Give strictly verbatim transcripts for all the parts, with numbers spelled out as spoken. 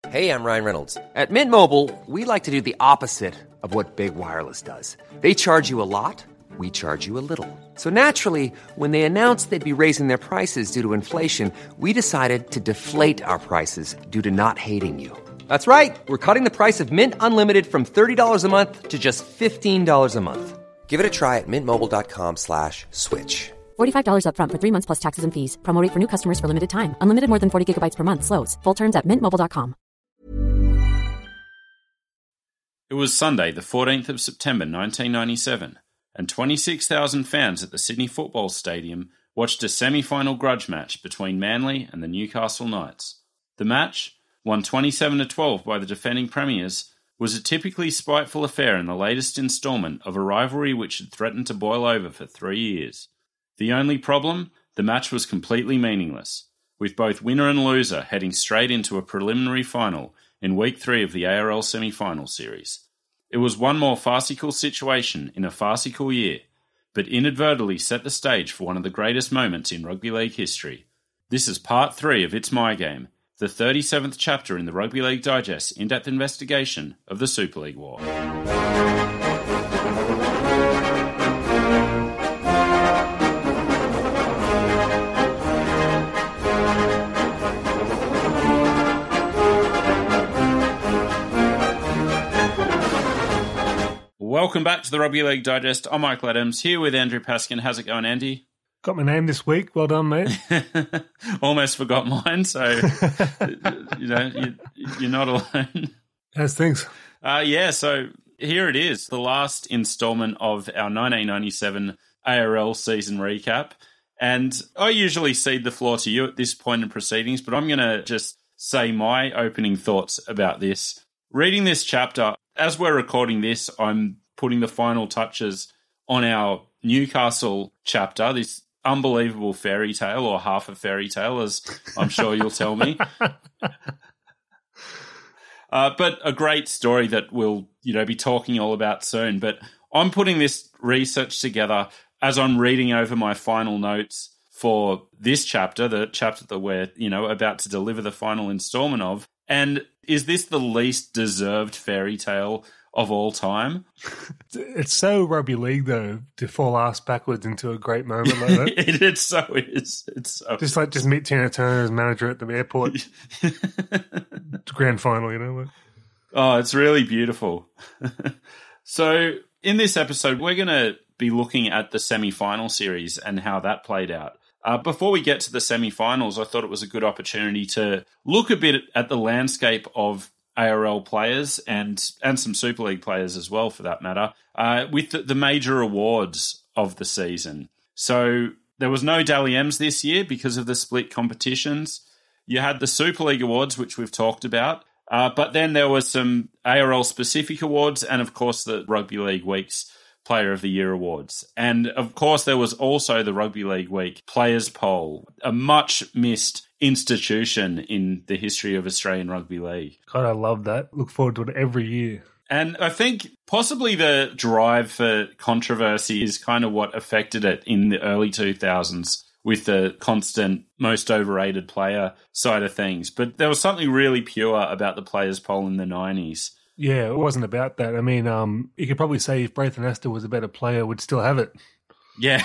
Hey, I'm Ryan Reynolds. At Mint Mobile, we like to do the opposite of what Big Wireless does. They charge you a lot, we charge you a little. So naturally, when they announced they'd be raising their prices due to inflation, we decided to deflate our prices due to not hating you. That's right. We're cutting the price of Mint Unlimited from thirty dollars a month to just fifteen dollars a month. Give it a try at mintmobile.com slash switch. forty-five dollars up front for three months plus taxes and fees. Promo rate for new customers for limited time. Unlimited more than forty gigabytes per month. Slows full terms at mint mobile dot com. It was Sunday, the fourteenth of September nineteen ninety-seven, and twenty-six thousand fans at the Sydney Football Stadium watched a semi-final grudge match between Manly and the Newcastle Knights. The match, won twenty-seven to twelve by the defending premiers, was a typically spiteful affair in the latest instalment of a rivalry which had threatened to boil over for three years. The only problem? The match was completely meaningless, with both winner and loser heading straight into a preliminary final in week three of the A R L semi-final series. It was one more farcical situation in a farcical year, but inadvertently set the stage for one of the greatest moments in rugby league history. This is part three of It's My Game, the thirty-seventh chapter in the Rugby League Digest in-depth investigation of the Super League War. Welcome back to the Rugby League Digest. I'm Michael Adams, here with Andrew Paskin. How's it going, Andy? Got my name this week. Well done, mate. Almost forgot mine, so you know you, you're not alone. How's things? Uh, yeah, so here it is, the last instalment of our nineteen ninety-seven A R L season recap. And I usually cede the floor to you at this point in proceedings, but I'm going to just say my opening thoughts about this. Reading this chapter, as we're recording this, I'm putting the final touches on our Newcastle chapter, this unbelievable fairy tale, or half a fairy tale, as I'm sure you'll tell me. Uh, but a great story that we'll, you know, be talking all about soon. But I'm putting this research together as I'm reading over my final notes for this chapter, the chapter that we're, you know, about to deliver the final installment of. And is this the least deserved fairy tale of all time? It's so rugby league, though, to fall ass backwards into a great moment like that. it, it so is. It's so just like just meet Tina Turner as manager at the airport. Grand final, you know. Like. Oh, it's really beautiful. So in this episode, we're going to be looking at the semi-final series and how that played out. Uh, before we get to the semi-finals, I thought it was a good opportunity to look a bit at the landscape of A R L players and and some Super League players as well, for that matter, uh, with the, the major awards of the season. So there was no Dally M's this year because of the split competitions. You had the Super League awards, which we've talked about, uh, but then there were some A R L-specific awards and, of course, the Rugby League Week's Player of the Year awards. And, of course, there was also the Rugby League Week Players Poll, a much-missed institution in the history of Australian Rugby League. God, I love that. Look forward to it every year. And I think possibly the drive for controversy is kind of what affected it in the early two thousands with the constant most overrated player side of things. But there was something really pure about the Players Poll in the nineties. Yeah, it wasn't about that. I mean, um, you could probably say if Braithen Astor was a better player, we'd still have it. Yeah.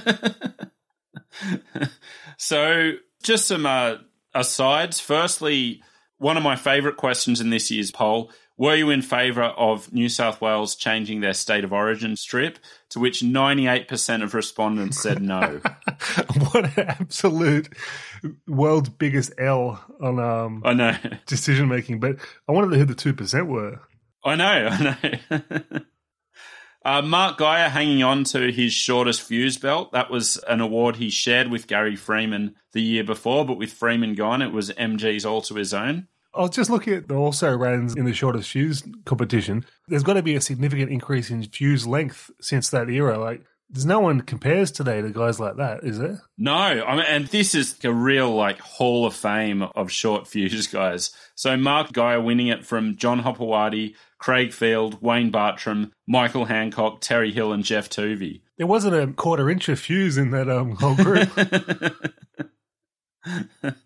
So just some uh, asides. Firstly, one of my favourite questions in this year's poll, were you in favour of New South Wales changing their state of origin strip? To which ninety-eight percent of respondents said no. What an absolute world's biggest L on um, I know. decision making. But I wanted to know who the two percent were. I know, I know. uh, Mark Geyer hanging on to his shortest fuse belt. That was an award he shared with Gary Freeman the year before, but with Freeman gone, it was M G's all to his own. I was just looking at the also rans in the shortest fuse competition. There's got to be a significant increase in fuse length since that era. Like, there's no one compares today to guys like that, is there? No, I mean, and this is a real like Hall of Fame of short fuse guys. So Mark Geyer winning it from John Hopewadi, Craig Field, Wayne Bartram, Michael Hancock, Terry Hill, and Jeff Tuvey. There wasn't a quarter inch of fuse in that um, whole group.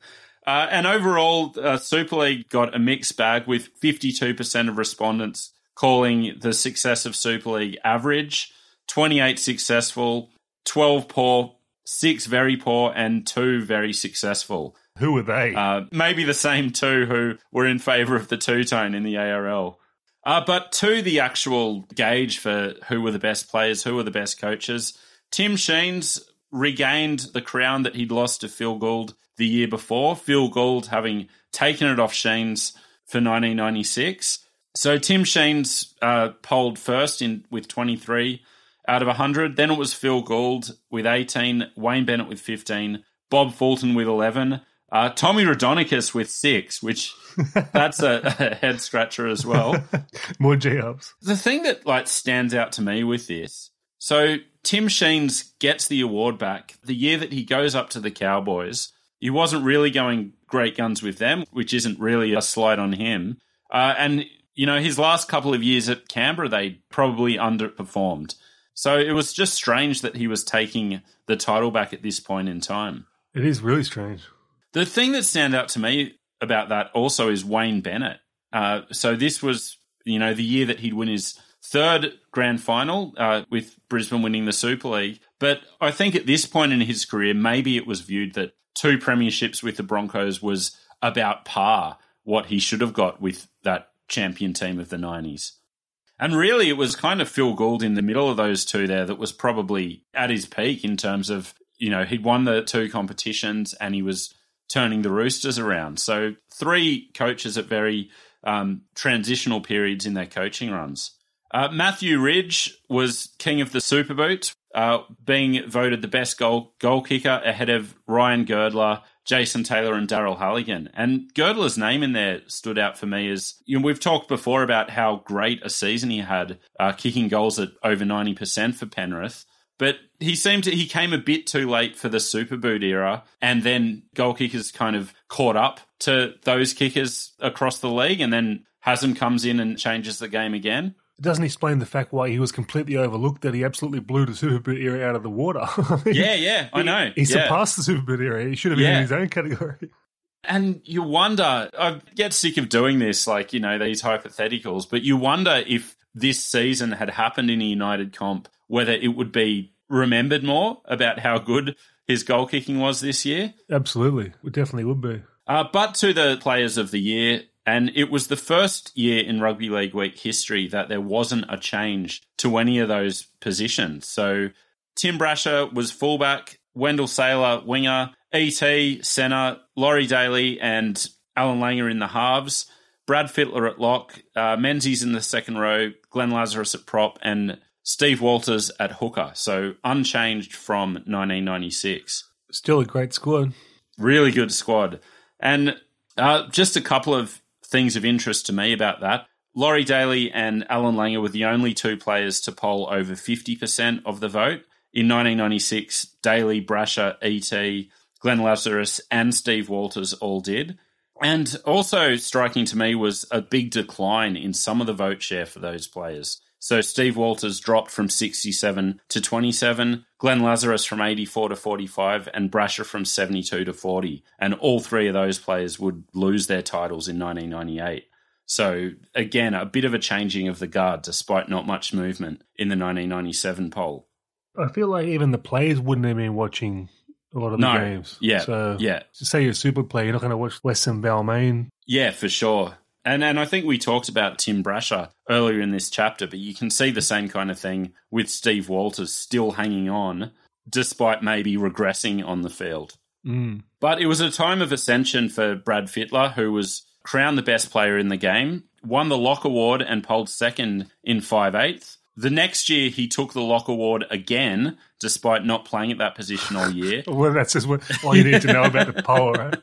Uh, and overall, uh, Super League got a mixed bag with fifty-two percent of respondents calling the success of Super League average, twenty-eight successful, twelve poor, six very poor, and two very successful. Who were they? Uh, maybe the same two who were in favour of the two-tone in the A R L. Uh, but to the actual gauge for who were the best players, who were the best coaches, Tim Sheens regained the crown that he'd lost to Phil Gould the year before, Phil Gould having taken it off Sheens for nineteen ninety-six. So Tim Sheens uh, polled first in with twenty-three out of one hundred. Then it was Phil Gould with eighteen, Wayne Bennett with fifteen, Bob Fulton with eleven, uh, Tommy Raudonikis with six, which that's a, a head scratcher as well. More G-ups. The thing that like stands out to me with this, so Tim Sheens gets the award back the year that he goes up to the Cowboys. He wasn't really going great guns with them, which isn't really a slight on him. Uh, and, you know, his last couple of years at Canberra, they probably underperformed. So it was just strange that he was taking the title back at this point in time. It is really strange. The thing that stand out to me about that also is Wayne Bennett. Uh, so this was, you know, the year that he'd win his third grand final uh, with Brisbane winning the Super League. But I think at this point in his career, maybe it was viewed that two premierships with the Broncos was about par what he should have got with that champion team of the nineties. And really, it was kind of Phil Gould in the middle of those two there that was probably at his peak in terms of, you know, he'd won the two competitions and he was turning the Roosters around. So three coaches at very um, transitional periods in their coaching runs. Uh, Matthew Ridge was king of the Super Boot, uh, being voted the best goal goal kicker ahead of Ryan Girdler, Jason Taylor and Darryl Halligan. And Girdler's name in there stood out for me as, you know, we've talked before about how great a season he had, uh, kicking goals at over ninety percent for Penrith. But he seemed to, he came a bit too late for the Super Boot era, and then goal kickers kind of caught up to those kickers across the league, and then Haslam comes in and changes the game again. It doesn't explain the fact why he was completely overlooked, that he absolutely blew the Super Boot era out of the water. I mean, yeah, yeah, I know. He, he yeah. surpassed the Super Boot era. He should have been yeah. in his own category. And you wonder, I get sick of doing this, like, you know, these hypotheticals, but you wonder if this season had happened in a United comp, whether it would be remembered more about how good his goal kicking was this year. Absolutely. It definitely would be. Uh, but to the players of the year, and it was the first year in Rugby League Week history that there wasn't a change to any of those positions. So Tim Brasher was fullback, Wendell Saylor winger, E T, centre, Laurie Daly and Alan Langer in the halves, Brad Fittler at lock, uh, Menzies in the second row, Glenn Lazarus at prop, and Steve Walters at hooker. So unchanged from nineteen ninety-six. Still a great squad. Really good squad. And uh, just a couple of things of interest to me about that. Laurie Daly and Alan Langer were the only two players to poll over fifty percent of the vote. In nineteen ninety-six, Daly, Brasher, E T, Glenn Lazarus and Steve Walters all did. And also striking to me was a big decline in some of the vote share for those players. So Steve Walters dropped from sixty-seven to twenty-seven, Glenn Lazarus from eighty-four to forty-five, and Brasher from seventy-two to forty. And all three of those players would lose their titles in nineteen ninety-eight. So again, a bit of a changing of the guard despite not much movement in the nineteen ninety-seven poll. I feel like even the players wouldn't have been watching a lot of the no. games. Yeah, so yeah. To say you're a super player, you're not going to watch Western Balmain. Yeah, for sure. And and I think we talked about Tim Brasher earlier in this chapter, but you can see the same kind of thing with Steve Walters still hanging on, despite maybe regressing on the field. Mm. But it was a time of ascension for Brad Fittler, who was crowned the best player in the game, won the Lock Award and polled second in five eighths. The next year, he took the Lock Award again, despite not playing at that position all year. Well, that's just what, all you need to know about the poll, right?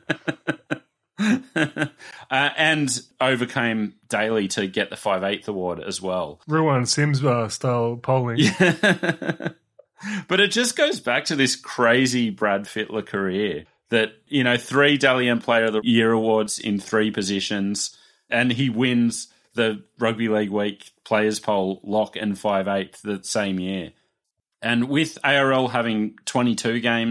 uh, and overcame Daly to get the five eighths award as well. Ruan Sims uh, style polling. Yeah. But it just goes back to this crazy Brad Fittler career that, you know, three Dally M Player of the Year awards in three positions, and he wins the Rugby League Week Players Poll lock and five eighths the same year. And with A R L having twenty-two games,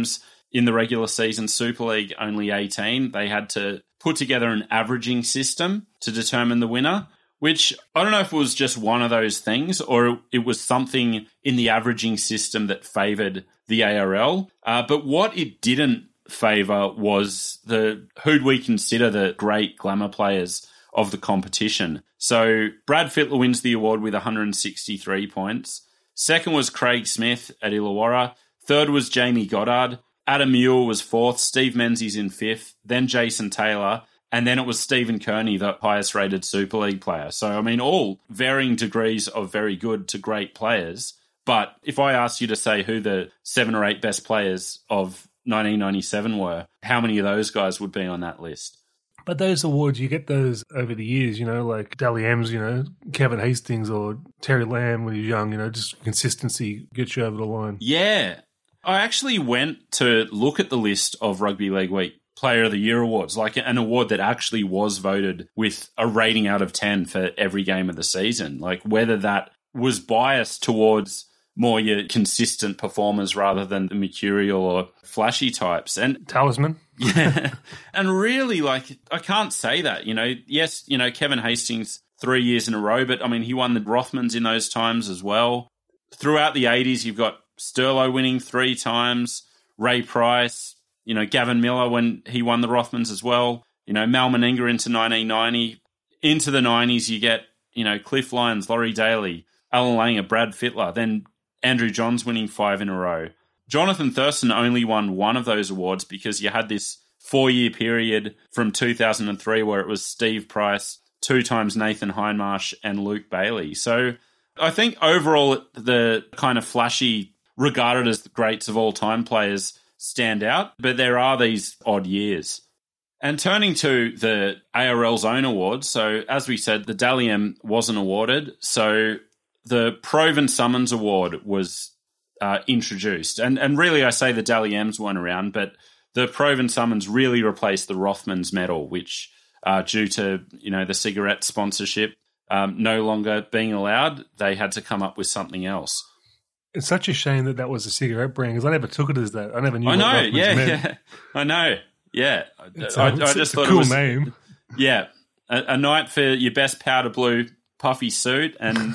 in the regular season, Super League only eighteen. They had to put together an averaging system to determine the winner, which I don't know if it was just one of those things or it was something in the averaging system that favoured the A R L. Uh, but what it didn't favour was the who'd we consider the great glamour players of the competition. So Brad Fittler wins the award with one hundred sixty-three points. Second was Craig Smith at Illawarra. Third was Jamie Goddard. Adam Muir was fourth. Steve Menzies in fifth. Then Jason Taylor. And then it was Stephen Kearney, the highest rated Super League player. So, I mean, all varying degrees of very good to great players. But if I asked you to say who the seven or eight best players of nineteen ninety-seven were, how many of those guys would be on that list? But those awards, you get those over the years, you know, like Dally M's, you know, Kevin Hastings or Terry Lamb when he was young, you know, just consistency gets you over the line. Yeah. I actually went to look at the list of Rugby League Week Player of the Year awards, like an award that actually was voted with a rating out of ten for every game of the season, like whether that was biased towards more your consistent performers rather than the mercurial or flashy types. And Talisman. Yeah. And really, like, I can't say that, you know, yes, you know, Kevin Hastings three years in a row, but I mean, he won the Rothmans in those times as well. Throughout the eighties, you've got Sterlo winning three times, Ray Price, you know, Gavin Miller when he won the Rothmans as well, you know, Mal Meninga into nineteen ninety. Into the nineties, you get, you know, Cliff Lyons, Laurie Daly, Alan Langer, Brad Fittler, then Andrew Johns winning five in a row. Jonathan Thurston only won one of those awards because you had this four-year period from two thousand three where it was Steve Price, two times Nathan Hindmarsh, and Luke Bailey. So I think overall the kind of flashy, regarded as the greats of all time players stand out, but there are these odd years. And turning to the A R L's own awards, so as we said, the Dally M wasn't awarded, so the Proven Summons Award was uh, introduced. And and really I say the Dally M's weren't around, but the Proven Summons really replaced the Rothmans medal, which uh, due to, you know, the cigarette sponsorship um, no longer being allowed, they had to come up with something else. It's such a shame that that was a cigarette brand because I never took it as that. I never knew I what know, Rothmans yeah, meant. yeah. I know, yeah. It's, I, a, I it's, just it's thought a cool it was name. Yeah, a, a night for your best powder blue puffy suit and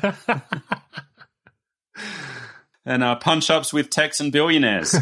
and uh, punch ups with Texan billionaires.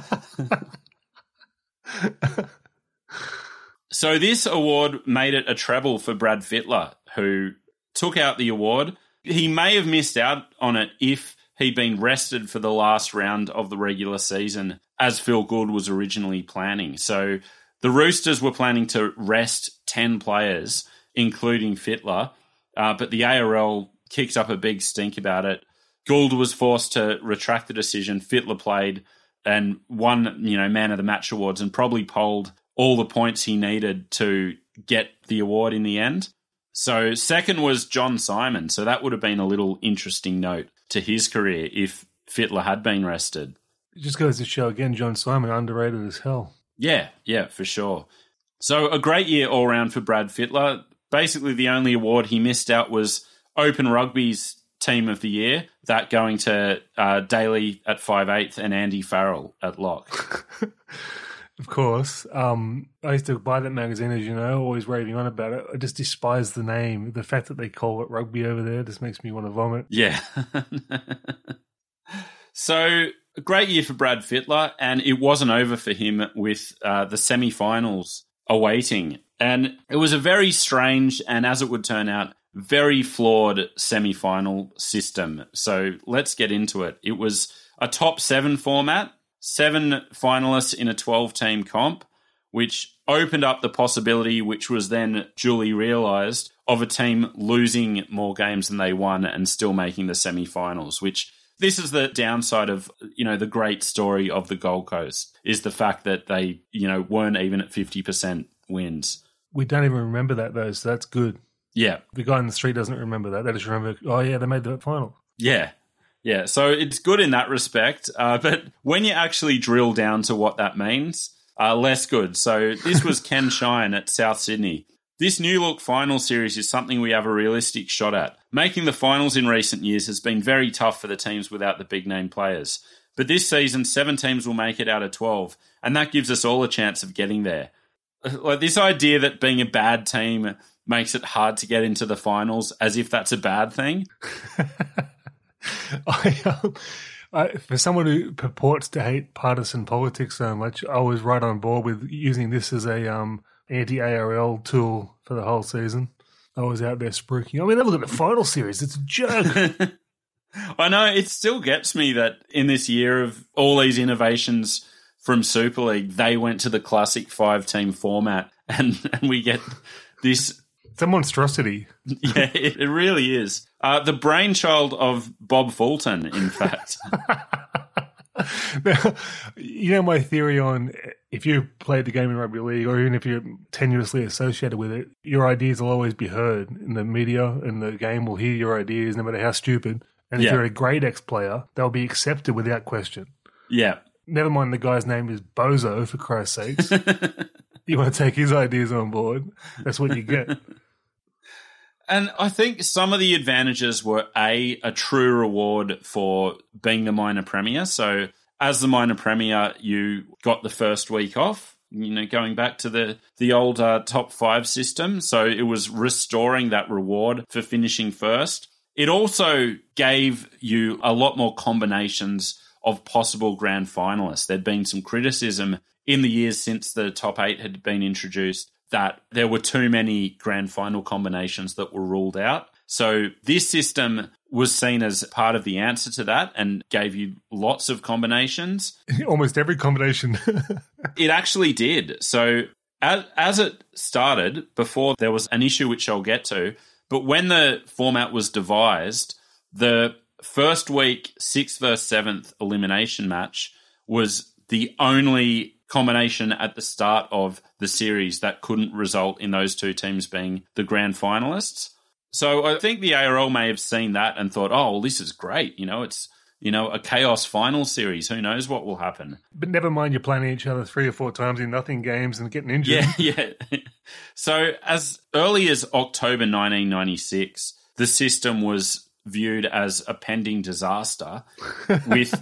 So this award made it a treble for Brad Fittler, who took out the award. He may have missed out on it if he'd been rested for the last round of the regular season, as Phil Gould was originally planning. So the Roosters were planning to rest ten players, including Fittler, uh, but the A R L kicked up a big stink about it. Gould was forced to retract the decision. Fittler played and won, you know, Man of the Match awards and probably polled all the points he needed to get the award in the end. So second was John Simon. So that would have been a little interesting note to his career if Fittler had been rested. It just goes to show again, John Simon, underrated as hell. Yeah, yeah, for sure. So a great year all round for Brad Fittler. Basically the only award he missed out was Open Rugby's Team of the Year, that going to uh, Daly at five eighth and Andy Farrell at lock. Of course. Um, I used to buy that magazine, as you know, always raving on about it. I just despise the name. The fact that they call it rugby over there just makes me want to vomit. Yeah. So, a great year for Brad Fittler, and it wasn't over for him with uh, the semi-finals awaiting. And it was a very strange, and as it would turn out, very flawed semi-final system. So, let's get into it. It was a top seven format, seven finalists in a twelve-team comp, which opened up the possibility, which was then duly realised, of a team losing more games than they won and still making the semi-finals, which this is the downside of, you know, the great story of the Gold Coast, is the fact that they, you know, weren't even at fifty percent wins. We don't even remember that, though, so that's good. Yeah. The guy in the street doesn't remember that. They just remember, oh, yeah, they made the final. Yeah. Yeah, so it's good in that respect, uh, but when you actually drill down to what that means, uh, less good. So this was Ken Shine at South Sydney. This new look final series is something we have a realistic shot at. Making the finals in recent years has been very tough for the teams without the big name players. But this season, seven teams will make it out of twelve, and that gives us all a chance of getting there. Like this idea that being a bad team makes it hard to get into the finals, as if that's a bad thing. I, um, I, for someone who purports to hate partisan politics so much, I was right on board with using this as a um, anti-A R L tool for the whole season. I was out there spruiking. I mean, have a look at the final series. It's a joke. I know, it still gets me that in this year of all these innovations from Super League, they went to the classic five-team format, and, and we get this... It's a monstrosity. Yeah, it, it really is. Uh, the brainchild of Bob Fulton, in fact. Now, you know my theory on if you played the game in rugby league, or even if you're tenuously associated with it, your ideas will always be heard in the media, and the game will hear your ideas no matter how stupid. And if Yeah. you're a grade X player, they'll be accepted without question. Yeah. Never mind the guy's name is Bozo, for Christ's sakes. You want to take his ideas on board, that's what you get. And I think some of the advantages were, A, a true reward for being the minor premier. So as the minor premier, you got the first week off, you know, going back to the, the old uh, top five system. So it was restoring that reward for finishing first. It also gave you a lot more combinations of possible grand finalists. There'd been some criticism in the years since the top eight had been introduced that there were too many grand final combinations that were ruled out. So this system was seen as part of the answer to that and gave you lots of combinations. Almost every combination. It actually did. So as, as it started, before there was an issue which I'll get to, but when the format was devised, the first week, sixth versus seventh elimination match was the only combination at the start of the series that couldn't result in those two teams being the grand finalists. So I think the A R L may have seen that and thought, oh, well, this is great. You know, it's, you know, a chaos final series. Who knows what will happen? But never mind, you're playing each other three or four times in nothing games and getting injured. Yeah, yeah. So as early as October nineteen ninety-six, the system was viewed as a pending disaster with...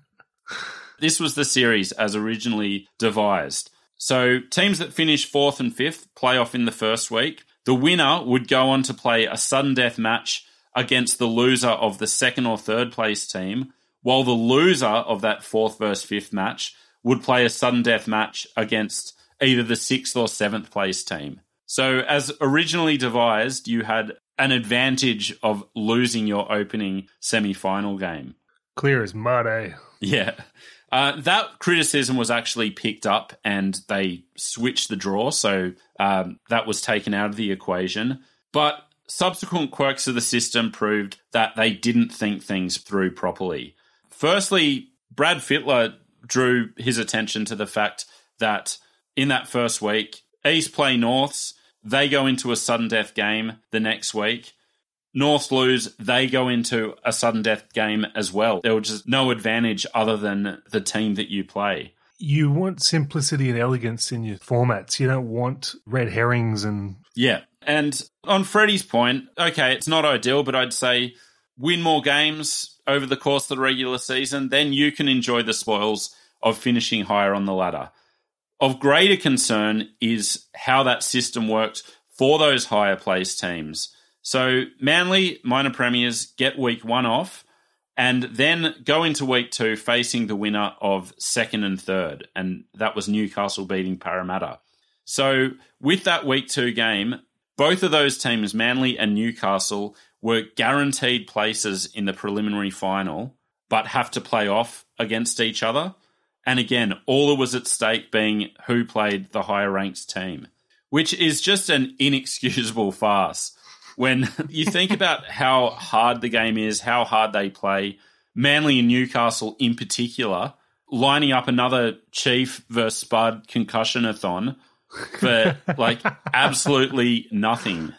This was the series as originally devised. So teams that finished fourth and fifth play off in the first week. The winner would go on to play a sudden death match against the loser of the second or third place team, while the loser of that fourth versus fifth match would play a sudden death match against either the sixth or seventh place team. So as originally devised, you had an advantage of losing your opening semi-final game. Clear as mud, eh? Yeah. Uh, that criticism was actually picked up and they switched the draw, so um, that was taken out of the equation. But subsequent quirks of the system proved that they didn't think things through properly. Firstly, Brad Fittler drew his attention to the fact that in that first week, East play Norths, they go into a sudden death game the next week. North lose, they go into a sudden death game as well. There was just no advantage other than the team that you play. You want simplicity and elegance in your formats. You don't want red herrings and... Yeah. And on Freddie's point, okay, it's not ideal, but I'd say win more games over the course of the regular season, then you can enjoy the spoils of finishing higher on the ladder. Of greater concern is how that system worked for those higher placed teams. So Manly, minor premiers, get week one off and then go into week two facing the winner of second and third, and that was Newcastle beating Parramatta. So with that week two game, both of those teams, Manly and Newcastle, were guaranteed places in the preliminary final, but have to play off against each other. And again, all that was at stake being who played the higher ranked team, which is just an inexcusable farce. When you think about how hard the game is, how hard they play, Manly and Newcastle in particular, lining up another Chief versus Spud concussion-a-thon for, like, absolutely nothing.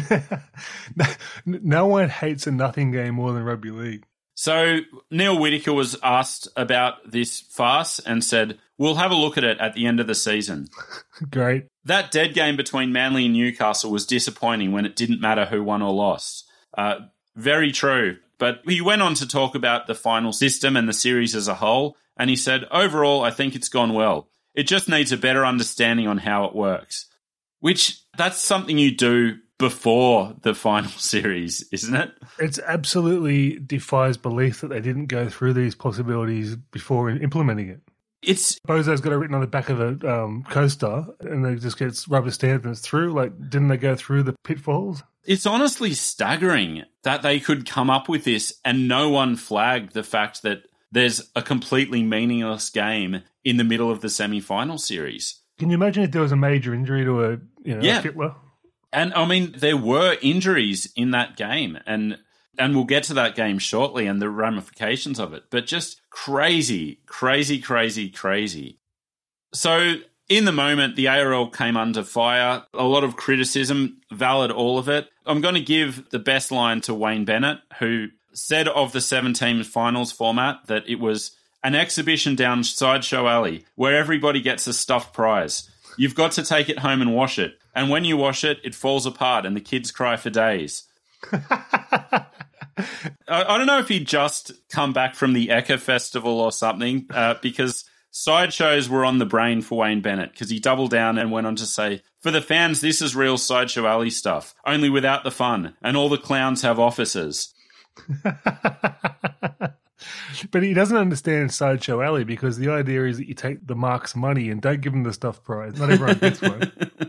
No one hates a nothing game more than rugby league. So Neil Whittaker was asked about this farce and said, we'll have a look at it at the end of the season. Great. That dead game between Manly and Newcastle was disappointing when it didn't matter who won or lost. Uh, very true. But he went on to talk about the final system and the series as a whole, and he said, overall, I think it's gone well. It just needs a better understanding on how it works. Which, that's something you do before the final series, isn't it? It absolutely defies belief that they didn't go through these possibilities before implementing it. It's Bozo's got it written on the back of a um, coaster, and they just gets rubber stamped and it's through. Like, didn't they go through the pitfalls? It's honestly staggering that they could come up with this and no one flagged the fact that there's a completely meaningless game in the middle of the semi-final series. Can you imagine if there was a major injury to a, you know, yeah. a Hitler? And, I mean, there were injuries in that game, and and we'll get to that game shortly and the ramifications of it, but just crazy, crazy, crazy, crazy. So, in the moment, the A R L came under fire. A lot of criticism, valid all of it. I'm going to give the best line to Wayne Bennett, who said of the seven-team finals format that it was an exhibition down Sideshow Alley where everybody gets a stuffed prize. You've got to take it home and wash it. And when you wash it, it falls apart and the kids cry for days. I, I don't know if he'd just come back from the Eka Festival or something, uh, because sideshows were on the brain for Wayne Bennett, because he doubled down and went on to say, for the fans, this is real Sideshow Alley stuff, only without the fun, and all the clowns have offices. But he doesn't understand Sideshow Alley, because the idea is that you take the mark's money and don't give them the stuff prize. Not everyone gets one.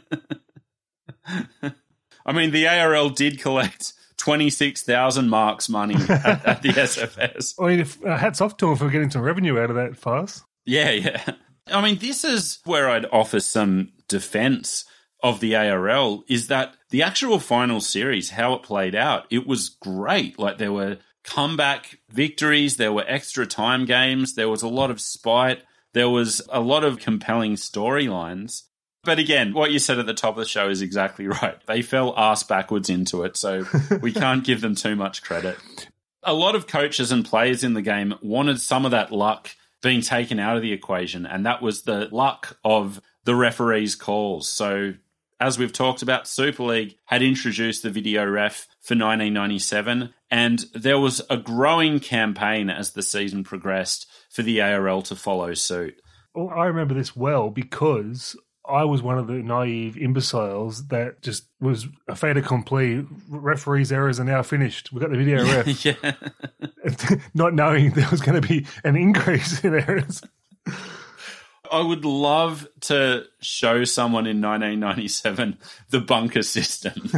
I mean, the A R L did collect twenty-six thousand marks money at, at the S F S. I mean, if, uh, hats off to him for getting some revenue out of that fast. Yeah, yeah. I mean, this is where I'd offer some defense of the A R L, is that the actual final series, how it played out, it was great. Like, there were comeback victories, there were extra time games, there was a lot of spite, there was a lot of compelling storylines. But again, what you said at the top of the show is exactly right. They fell arse backwards into it, so we can't give them too much credit. A lot of coaches and players in the game wanted some of that luck being taken out of the equation, and that was the luck of the referees' calls. So, as we've talked about, Super League had introduced the video ref for nineteen ninety-seven, and there was a growing campaign as the season progressed for the A R L to follow suit. Well, I remember this well because I was one of the naive imbeciles that just was a fait accompli. Referees' errors are now finished. We've got the video ref. Yeah. Not knowing there was going to be an increase in errors. I would love to show someone in nineteen ninety-seven the bunker system.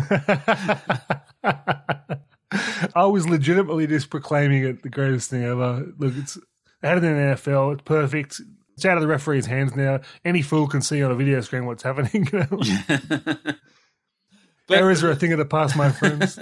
I was legitimately just proclaiming it the greatest thing ever. Look, it's out of the N F L. It's perfect. It's out of the referee's hands now. Any fool can see on a video screen what's happening. You know? Yeah. But, errors are a thing of the past, my friends.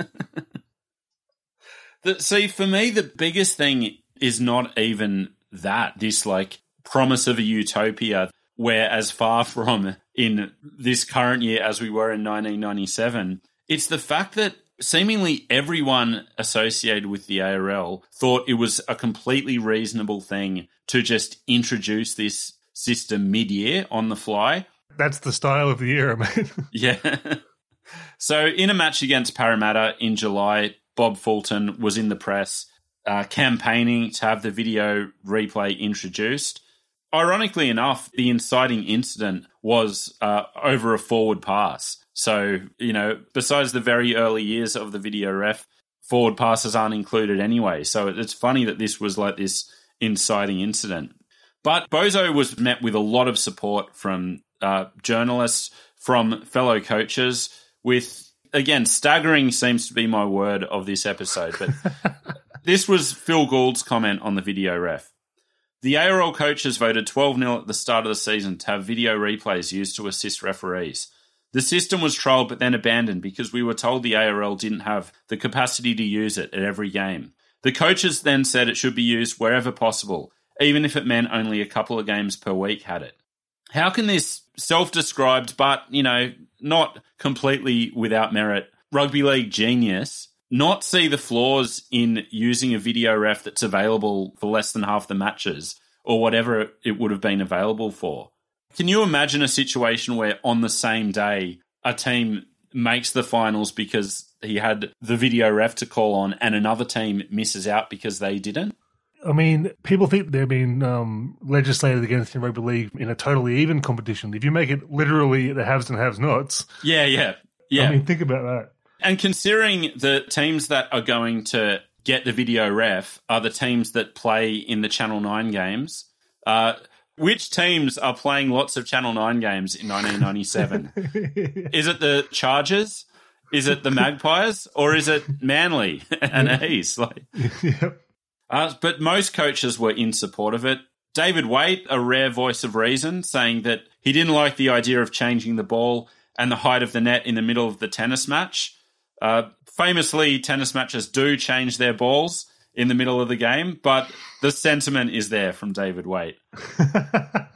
The, see, for me, the biggest thing is not even that, this like promise of a utopia where as far from in this current year as we were in nineteen ninety-seven. It's the fact that seemingly everyone associated with the A R L thought it was a completely reasonable thing to just introduce this system mid-year on the fly. That's the style of the era, mate. Yeah. So in a match against Parramatta in July, Bob Fulton was in the press uh, campaigning to have the video replay introduced. Ironically enough, the inciting incident was uh, over a forward pass. So, you know, besides the very early years of the video ref, forward passes aren't included anyway. So it's funny that this was like this inciting incident. But Bozo was met with a lot of support from uh, journalists, from fellow coaches, with, again, staggering seems to be my word of this episode. But this was Phil Gould's comment on the video ref. The A R L coaches voted twelve nil at the start of the season to have video replays used to assist referees. The system was trialled but then abandoned because we were told the A R L didn't have the capacity to use it at every game. The coaches then said it should be used wherever possible, even if it meant only a couple of games per week had it. How can this self-described but, you know, not completely without merit rugby league genius not see the flaws in using a video ref that's available for less than half the matches or whatever it would have been available for? Can you imagine a situation where on the same day a team makes the finals because he had the video ref to call on and another team misses out because they didn't? I mean, people think they're being um, legislated against in rugby league in a totally even competition. If you make it literally the haves and have-nots. Yeah, yeah, yeah. I mean, think about that. And considering the teams that are going to get the video ref are the teams that play in the Channel nine games, uh, which teams are playing lots of Channel nine games in nineteen ninety-seven? Is it the Chargers? Is it the Magpies? Or is it Manly and East? Like, Yep. uh, but most coaches were in support of it. David Waite, a rare voice of reason, saying that he didn't like the idea of changing the ball and the height of the net in the middle of the tennis match. Uh, famously, tennis matches do change their balls in the middle of the game, but the sentiment is there from David Waite. uh,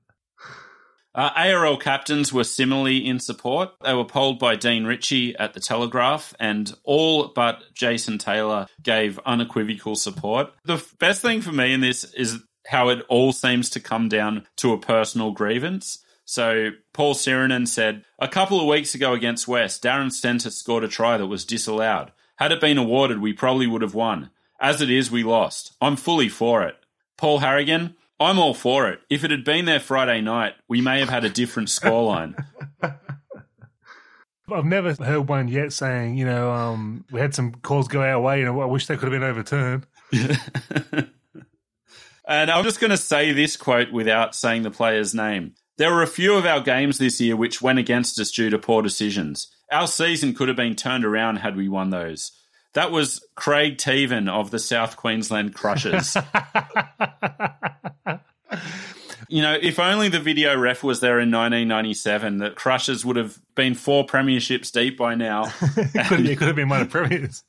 A R L captains were similarly in support. They were polled by Dean Ritchie at the Telegraph, and all but Jason Taylor gave unequivocal support. The f- best thing for me in this is how it all seems to come down to a personal grievance. So Paul Sirenen said, a couple of weeks ago against West, Darren Centre scored a try that was disallowed. Had it been awarded, we probably would have won. As it is, we lost. I'm fully for it. Paul Harrigan, I'm all for it. If it had been there Friday night, we may have had a different scoreline. I've never heard one yet saying, you know, um, we had some calls go our way and I wish they could have been overturned. And I'm just going to say this quote without saying the player's name. There were a few of our games this year which went against us due to poor decisions. Our season could have been turned around had we won those. That was Craig Teven of the South Queensland Crushers. You know, if only the video ref was there in nineteen ninety-seven, the Crushers would have been four premierships deep by now. it, could, it could have been one of the premiers.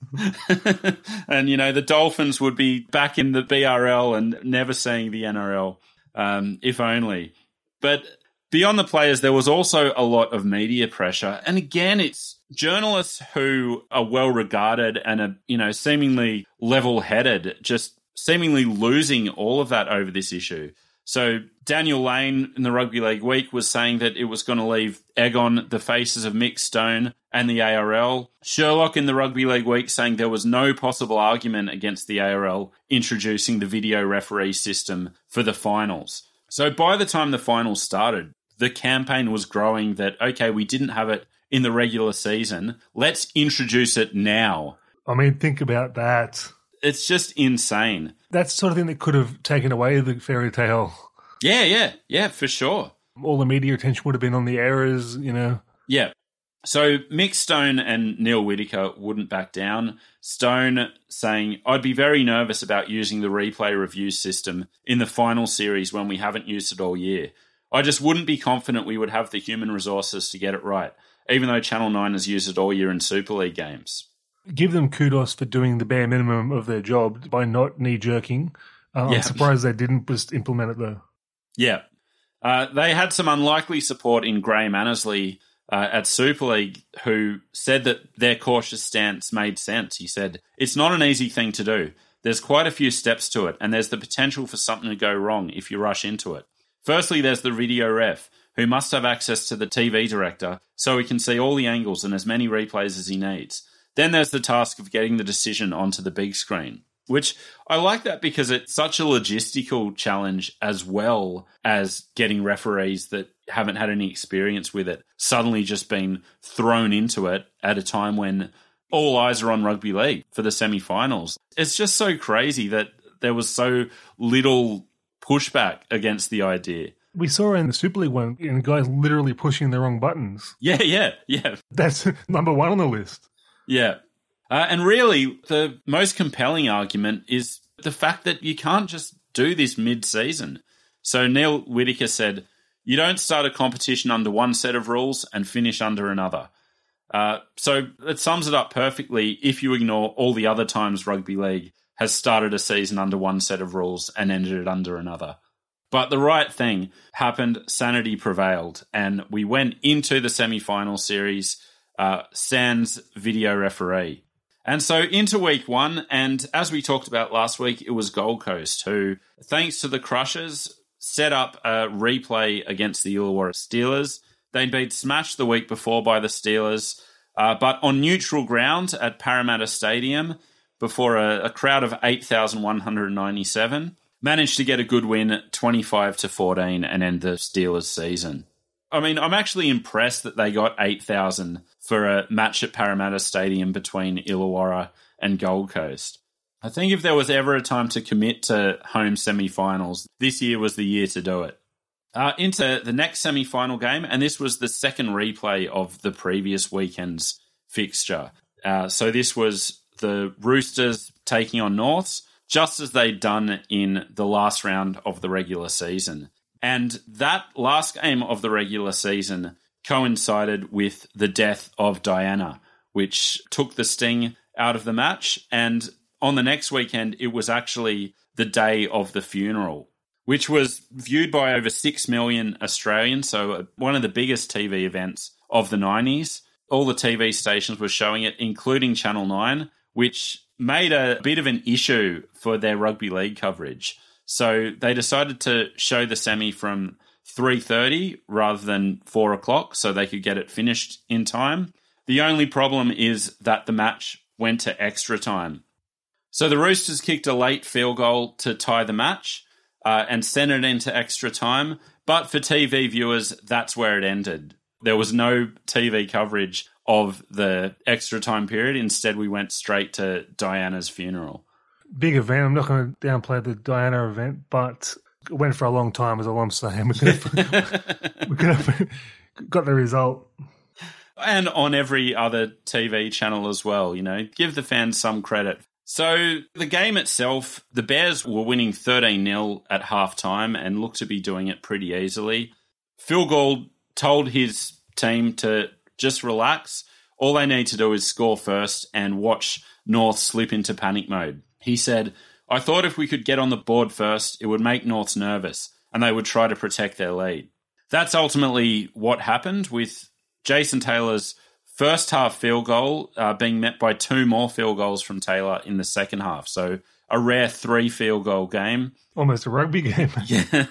And, you know, the Dolphins would be back in the B R L and never seeing the N R L, um, if only. But beyond the players, there was also a lot of media pressure. And again, it's journalists who are well regarded and are, you know, seemingly level-headed, just seemingly losing all of that over this issue. So Daniel Lane in the Rugby League Week was saying that it was going to leave egg on the faces of Mick Stone and the A R L. Sherlock in the Rugby League Week saying there was no possible argument against the A R L introducing the video referee system for the finals. So by the time the finals started, the campaign was growing that, okay, we didn't have it in the regular season. Let's introduce it now. I mean, think about that. It's just insane. That's the sort of thing that could have taken away the fairy tale. Yeah, yeah, yeah, for sure. All the media attention would have been on the errors, you know. Yeah. So Mick Stone and Neil Whittaker wouldn't back down. Stone saying, I'd be very nervous about using the replay review system in the final series when we haven't used it all year. I just wouldn't be confident we would have the human resources to get it right, even though Channel nine has used it all year in Super League games. Give them kudos for doing the bare minimum of their job by not knee-jerking. Uh, Yeah. I'm surprised they didn't just implement it, though. Yeah. Uh, they had some unlikely support in Graham Annesley uh, at Super League, who said that their cautious stance made sense. He said, it's not an easy thing to do. There's quite a few steps to it, and there's the potential for something to go wrong if you rush into it. Firstly, there's the video ref, who must have access to the T V director so he can see all the angles and as many replays as he needs. Then there's the task of getting the decision onto the big screen, which I like that because it's such a logistical challenge as well as getting referees that haven't had any experience with it suddenly just being thrown into it at a time when all eyes are on rugby league for the semi-finals. It's just so crazy that there was so little pushback against the idea. We saw in the Super League one, and guys literally pushing the wrong buttons. Yeah, yeah, yeah. That's number one on the list. Yeah. Uh, and really, the most compelling argument is the fact that you can't just do this mid-season. So Neil Whittaker said, you don't start a competition under one set of rules and finish under another. Uh, so it sums it up perfectly if you ignore all the other times rugby league has started a season under one set of rules and ended it under another. But the right thing happened, sanity prevailed, and we went into the semi-final series uh, sans video referee. And so into week one, and as we talked about last week, it was Gold Coast who, thanks to the Crushers, set up a replay against the Illawarra Steelers. They'd been smashed the week before by the Steelers. Uh, but on neutral ground at Parramatta Stadium, before a, a crowd of eight thousand one hundred ninety-seven, managed to get a good win, twenty-five to fourteen, and end the Steelers' season. I mean, I'm actually impressed that they got eight thousand for a match at Parramatta Stadium between Illawarra and Gold Coast. I think if there was ever a time to commit to home semi-finals, this year was the year to do it. Uh, into the next semi-final game, and this was the second replay of the previous weekend's fixture. Uh, so this was the Roosters taking on Norths, just as they'd done in the last round of the regular season. And that last game of the regular season coincided with the death of Diana, which took the sting out of the match. And on the next weekend, it was actually the day of the funeral, which was viewed by over six million Australians, so one of the biggest T V events of the nineties. All the T V stations were showing it, including Channel nine, which made a bit of an issue for their rugby league coverage. So they decided to show the semi from three thirty rather than four o'clock so they could get it finished in time. The only problem is that the match went to extra time. So the Roosters kicked a late field goal to tie the match uh, and sent it into extra time. But for T V viewers, that's where it ended. There was no T V coverage of the extra time period. Instead, we went straight to Diana's funeral. Big event. I'm not going to downplay the Diana event, but it went for a long time, is all I'm saying. We could have, we could have got the result. And on every other T V channel as well, you know, give the fans some credit. So the game itself, the Bears were winning thirteen nil at halftime and looked to be doing it pretty easily. Phil Gould told his team to just relax. All they need to do is score first and watch North slip into panic mode. He said, I thought if we could get on the board first, it would make Norths nervous and they would try to protect their lead. That's ultimately what happened, with Jason Taylor's first half field goal uh, being met by two more field goals from Taylor in the second half. So a rare three field goal game. Almost a rugby game. Yeah.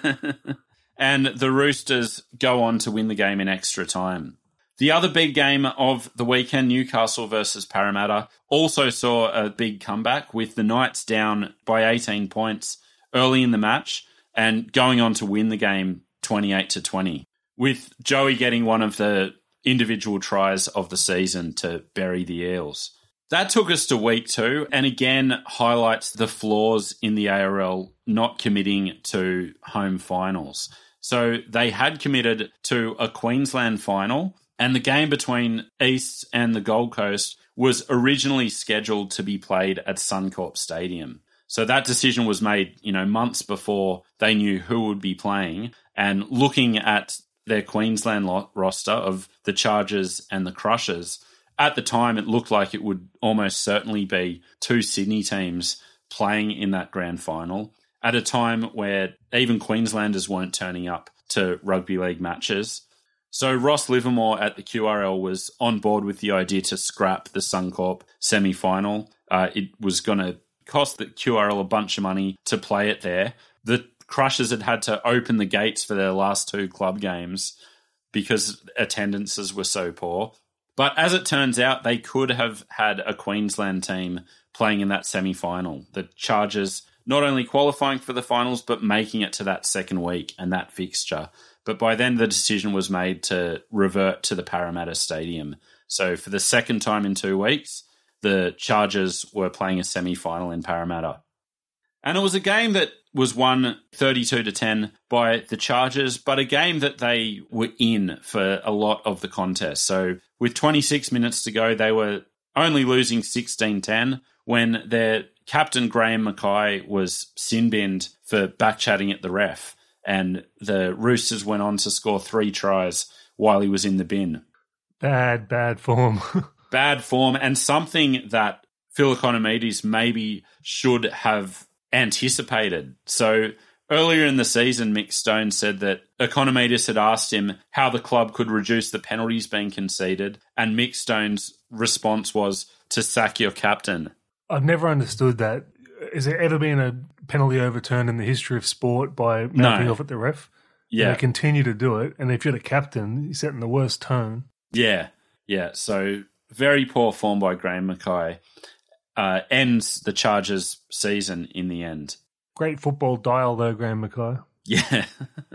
And the Roosters go on to win the game in extra time. The other big game of the weekend, Newcastle versus Parramatta, also saw a big comeback, with the Knights down by eighteen points early in the match and going on to win the game twenty-eight to twenty, with Joey getting one of the individual tries of the season to bury the Eels. That took us to week two, and again highlights the flaws in the A R L not committing to home finals. So they had committed to a Queensland final, and the game between East and the Gold Coast was originally scheduled to be played at Suncorp Stadium. So that decision was made, you know, months before they knew who would be playing. And looking at their Queensland roster of the Chargers and the Crushers, at the time it looked like it would almost certainly be two Sydney teams playing in that grand final at a time where even Queenslanders weren't turning up to rugby league matches. So Ross Livermore at the Q R L was on board with the idea to scrap the Suncorp semi-final. Uh, it was going to cost the Q R L a bunch of money to play it there. The Crushers had had to open the gates for their last two club games because attendances were so poor. But as it turns out, they could have had a Queensland team playing in that semi-final. The Chargers not only qualifying for the finals, but making it to that second week and that fixture. But by then, the decision was made to revert to the Parramatta Stadium. So for the second time in two weeks, the Chargers were playing a semi-final in Parramatta. And it was a game that was won thirty-two to ten by the Chargers, but a game that they were in for a lot of the contest. So with twenty-six minutes to go, they were only losing sixteen ten when their captain, Graham Mackay, was sin-binned for back-chatting at the ref. And the Roosters went on to score three tries while he was in the bin. Bad, bad form. Bad form, and something that Phil Economides maybe should have anticipated. So earlier in the season, Mick Stone said that Economides had asked him how the club could reduce the penalties being conceded, and Mick Stone's response was to sack your captain. I've never understood that. Has there ever been a penalty overturned in the history of sport by mouthing no. off at the ref? Yeah. And they continue to do it, and if you're the captain, you're setting the worst tone. Yeah, yeah. So very poor form by Graham Mackay uh, ends the Chargers' season in the end. Great football dial, though, Graham Mackay. Yeah.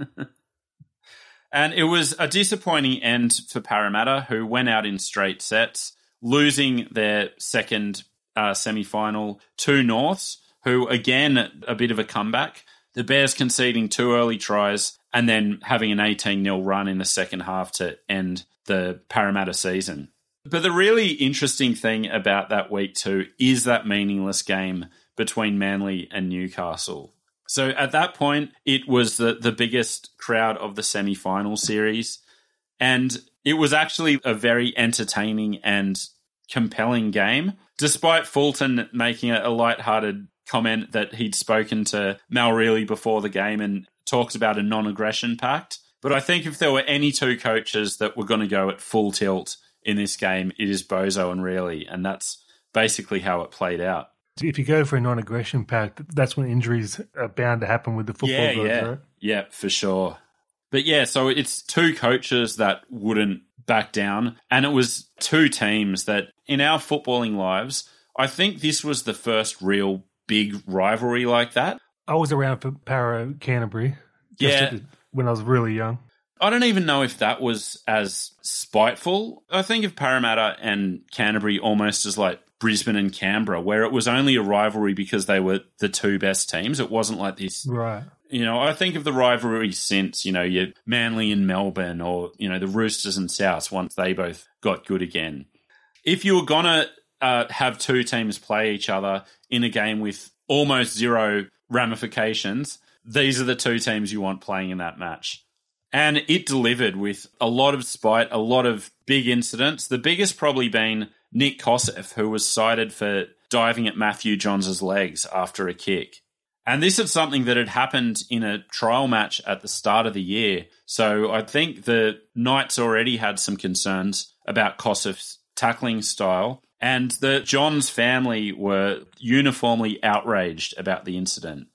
And it was a disappointing end for Parramatta, who went out in straight sets, losing their second uh, semi-final to Norths, who, again, a bit of a comeback. The Bears conceding two early tries and then having an eighteen nil run in the second half to end the Parramatta season. But the really interesting thing about that week two is that meaningless game between Manly and Newcastle. So at that point, it was the, the biggest crowd of the semi-final series, and it was actually a very entertaining and compelling game, despite Fulton making a, a lighthearted comment that he'd spoken to Mal Reilly before the game and talks about a non-aggression pact. But I think if there were any two coaches that were going to go at full tilt in this game, it is Bozo and Reilly, and that's basically how it played out. If you go for a non-aggression pact, that's when injuries are bound to happen with the football yeah, gods, yeah. right? Yeah, for sure. But yeah, so it's two coaches that wouldn't back down, and it was two teams that, in our footballing lives, I think this was the first real big rivalry like that. I was around for Para Canterbury just Yeah. the, when I was really young. I don't even know if that was as spiteful. I think of Parramatta and Canterbury almost as like Brisbane and Canberra, where it was only a rivalry because they were the two best teams. It wasn't like this. Right. You know, I think of the rivalry since, you know, your Manly and Melbourne, or, you know, the Roosters and Souths once they both got good again. If you were going to uh, have two teams play each other in a game with almost zero ramifications, these are the two teams you want playing in that match. And it delivered with a lot of spite, a lot of big incidents. The biggest probably being Nick Kosef, who was cited for diving at Matthew Johns' legs after a kick. And this is something that had happened in a trial match at the start of the year. So I think the Knights already had some concerns about Kosef's tackling style. And the Johns family were uniformly outraged about the incident.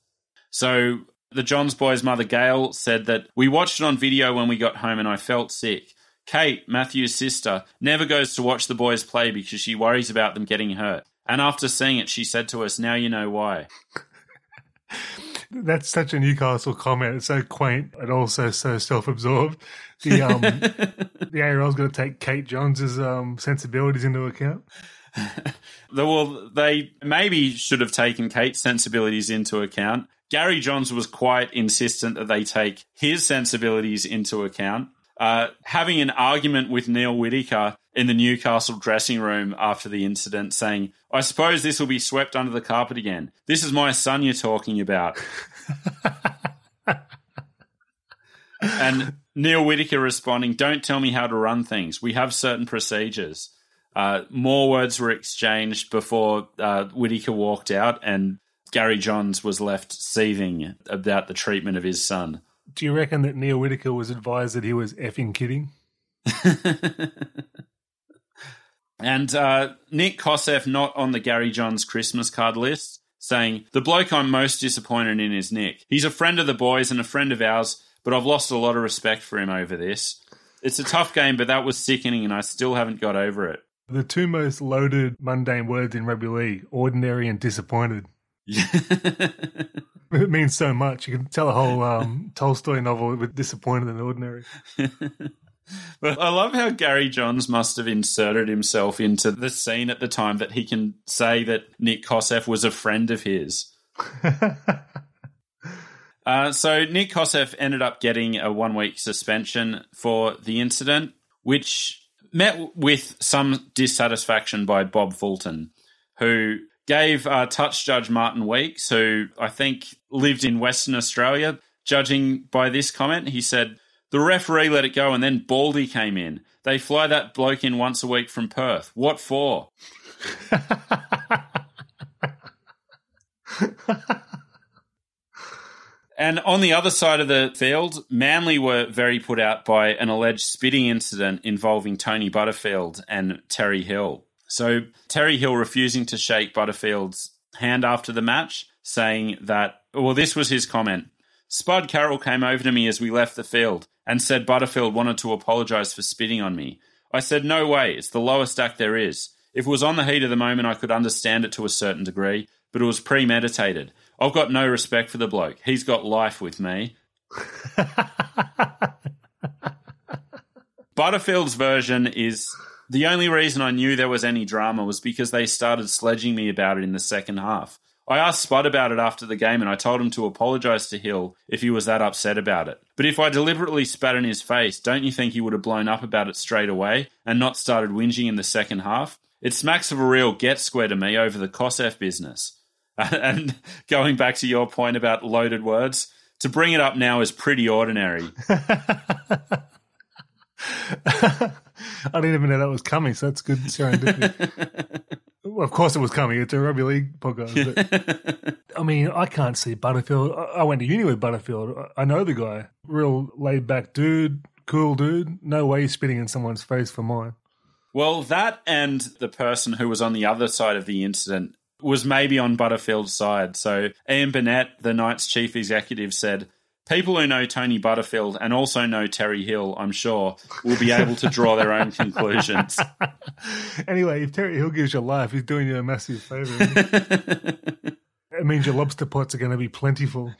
So the Johns boys' mother, Gail, said that, "We watched it on video when we got home and I felt sick. Kate, Matthew's sister, never goes to watch the boys play because she worries about them getting hurt. And after seeing it, she said to us, 'Now you know why.'" That's such a Newcastle comment. It's so quaint and also so self-absorbed. The um, the A R L's got to take Kate Johns' um, sensibilities into account. Well, they maybe should have taken Kate's sensibilities into account. Gary Johns was quite insistent that they take his sensibilities into account. Uh, having an argument with Neil Whittaker in the Newcastle dressing room after the incident, saying, "I suppose this will be swept under the carpet again. This is my son you're talking about." And Neil Whittaker responding, "Don't tell me how to run things. We have certain procedures." Uh, more words were exchanged before uh, Whittaker walked out, and Gary Johns was left seething about the treatment of his son. Do you reckon that Neil Whittaker was advised that he was effing kidding? And uh, Nick Kosef not on the Gary Johns Christmas card list, saying, "The bloke I'm most disappointed in is Nick. He's a friend of the boys and a friend of ours, but I've lost a lot of respect for him over this. It's a tough game, but that was sickening and I still haven't got over it." The two most loaded mundane words in rugby league, ordinary and disappointed. It means so much. You can tell a whole um, Tolstoy novel with disappointed and ordinary. But I love how Gary Johns must have inserted himself into the scene at the time that he can say that Nick Kosef was a friend of his. uh, so Nick Kosef ended up getting a one-week suspension for the incident, which met with some dissatisfaction by Bob Fulton, who gave uh, touch judge Martin Weeks, who I think lived in Western Australia, judging by this comment. He said, "The referee let it go and then Baldy came in. They fly that bloke in once a week from Perth. What for?" And on the other side of the field, Manly were very put out by an alleged spitting incident involving Tony Butterfield and Terry Hill. So Terry Hill refusing to shake Butterfield's hand after the match, saying that, well, this was his comment. "Spud Carroll came over to me as we left the field and said Butterfield wanted to apologise for spitting on me. I said, no way, it's the lowest act there is. If it was on the heat of the moment, I could understand it to a certain degree, but it was premeditated. I've got no respect for the bloke. He's got life with me. Butterfield's version is, the only reason I knew there was any drama was because they started sledging me about it in the second half. I asked Spud about it after the game and I told him to apologise to Hill if he was that upset about it. But if I deliberately spat in his face, don't you think he would have blown up about it straight away and not started whinging in the second half? It smacks of a real get square to me over the Kosef business. And going back to your point about loaded words, to bring it up now is pretty ordinary. I didn't even know that was coming, so that's good serendipity. Well, of course it was coming. It's a rugby league podcast. But, I mean, I can't see Butterfield. I went to uni with Butterfield. I know the guy. Real laid-back dude, cool dude. No way he's spitting in someone's face for mine. Well, that and the person who was on the other side of the incident was maybe on Butterfield's side. So Ian Burnett, the Knights chief executive, said, people who know Tony Butterfield and also know Terry Hill, I'm sure, will be able to draw their own conclusions. Anyway, if Terry Hill gives you life, he's doing you a massive favour. It means your lobster pots are going to be plentiful.